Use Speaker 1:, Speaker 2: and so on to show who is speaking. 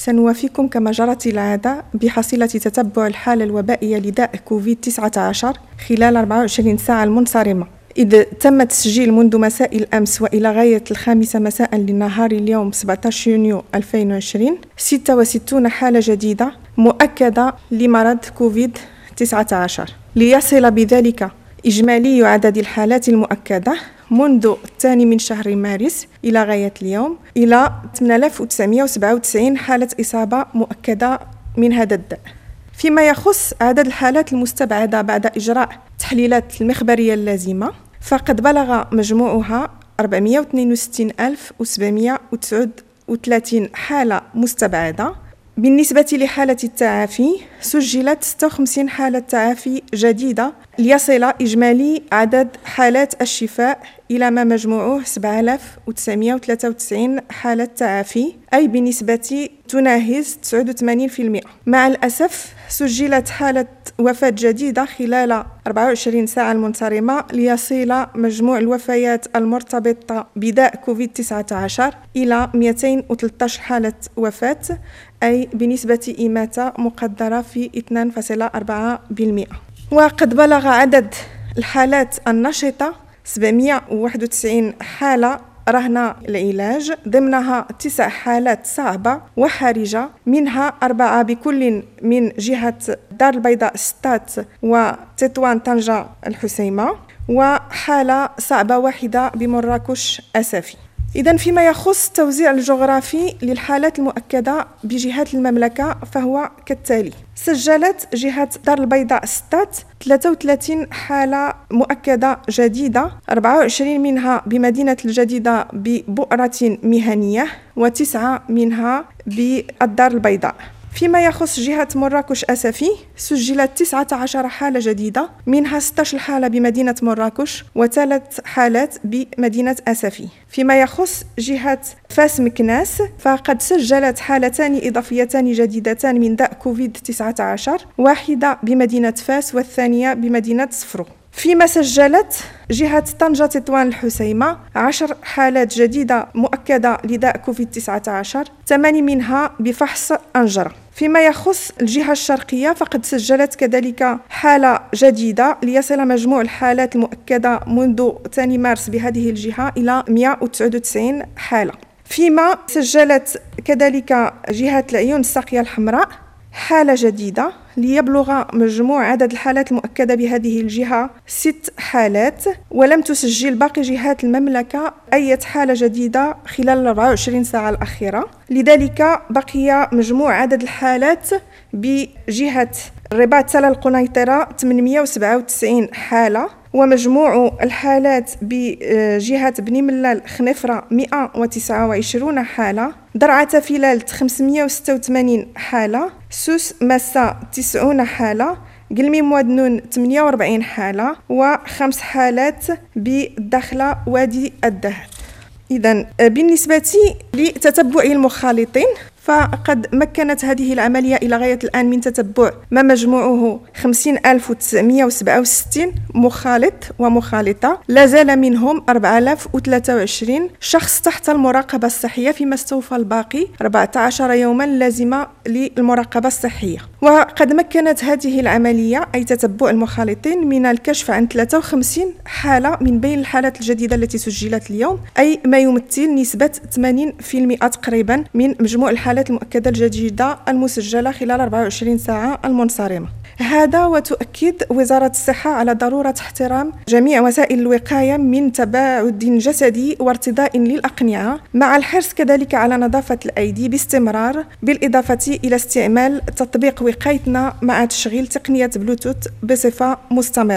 Speaker 1: سنوافيكم كما جرت العادة بحصيلة تتبع الحالة الوبائية لداء كوفيد-19 خلال 24 ساعة المنصرمة، إذ تم تسجيل منذ مساء الأمس وإلى غاية 5 مساء لنهار اليوم 17 يونيو 2020 66 حالة جديدة مؤكدة لمرض كوفيد-19، ليصل بذلك إجمالي عدد الحالات المؤكدة منذ الثاني من شهر مارس إلى غاية اليوم إلى 8997 حالة إصابة مؤكدة من هذا الداء. فيما يخص عدد الحالات المستبعدة بعد إجراء التحليلات المخبرية اللازمة، فقد بلغ مجموعها 462,739 حالة مستبعدة. بالنسبة لحالة التعافي، سجلت 56 حالة تعافي جديدة ليصل إجمالي عدد حالات الشفاء إلى ما مجموعه 7993 حالة تعافي، أي بنسبة تناهز 89%. مع الأسف سجلت حالة وفاة جديدة خلال 24 ساعة المنصرمة ليصل مجموع الوفيات المرتبطة بداء كوفيد-19 إلى 213 حالة وفاة، أي بنسبة إماتة مقدرة في 2.4%. وقد بلغ عدد الحالات النشطة 791 حالة رهن العلاج، ضمنها 9 حالات صعبة وحرجة، منها 4 بكل من جهة دار البيضاء ستات وتطوان طنجة الحسيمة، وحالة صعبة واحدة بمراكش أسفي. إذن فيما يخص التوزيع الجغرافي للحالات المؤكدة بجهات المملكة فهو كالتالي: سجلت جهة دار البيضاء ستات 33 حالة مؤكدة جديدة، 24 منها بمدينة الجديدة ببؤرة مهنية، و9 منها بالدار البيضاء. فيما يخص جهة مراكش أسفي، سجلت 19 حالة جديدة، منها 16 حالة بمدينة مراكش و3 حالات بمدينة أسفي. فيما يخص جهة فاس مكناس، فقد سجلت حالتان إضافيتان جديدتان من داء كوفيد-19، واحدة بمدينة فاس والثانية بمدينة صفرو. فيما سجلت جهة طنجة تطوان الحسيمة 10 حالات جديدة مؤكدة لداء كوفيد-19، 8 منها بفحص أنجرة. فيما يخص الجهة الشرقية، فقد سجلت كذلك حالة جديدة ليصل مجموع الحالات المؤكدة منذ 2 مارس بهذه الجهة إلى 199 حالة. فيما سجلت كذلك جهة العيون الساقية الحمراء حالة جديدة ليبلغ مجموع عدد الحالات المؤكدة بهذه الجهة 6 حالات، ولم تسجل باقي جهات المملكة أي حالة جديدة خلال 24 ساعة الأخيرة. لذلك بقي مجموع عدد الحالات بجهة الرباط تل القنيطرة 897 حالة، ومجموع الحالات بجهة بني ملال خنفرة 129 حالة، درعا فلالت 586 حالة، سوس مسا 90 حالة، قلمي موادنون 48 حالة، و5 حالات بالداخلة وادي الدهر. إذن بالنسبة لتتبع المخالطين، فقد مكنت هذه العملية إلى غاية الآن من تتبع ما مجموعه 50,967 مخالط ومخالطة، لا زال منهم 4023 شخص تحت المراقبة الصحية، فيما استوفى الباقي 14 يوما لازمة للمراقبة الصحية. وقد مكنت هذه العملية أي تتبع المخالطين من الكشف عن 53 حالة من بين الحالات الجديدة التي سجلت اليوم، أي ما يمثل نسبة 80% تقريبا من مجموع الحالات المؤكدة الجديدة المسجلة خلال 24 ساعة المنصرمة. هذا وتؤكد وزارة الصحة على ضرورة احترام جميع وسائل الوقاية من تباعد جسدي وارتداء للأقنعة، مع الحرص كذلك على نظافة الأيدي باستمرار، بالإضافة إلى استعمال تطبيق وقايتنا مع تشغيل تقنية بلوتوث بصفة مستمرة.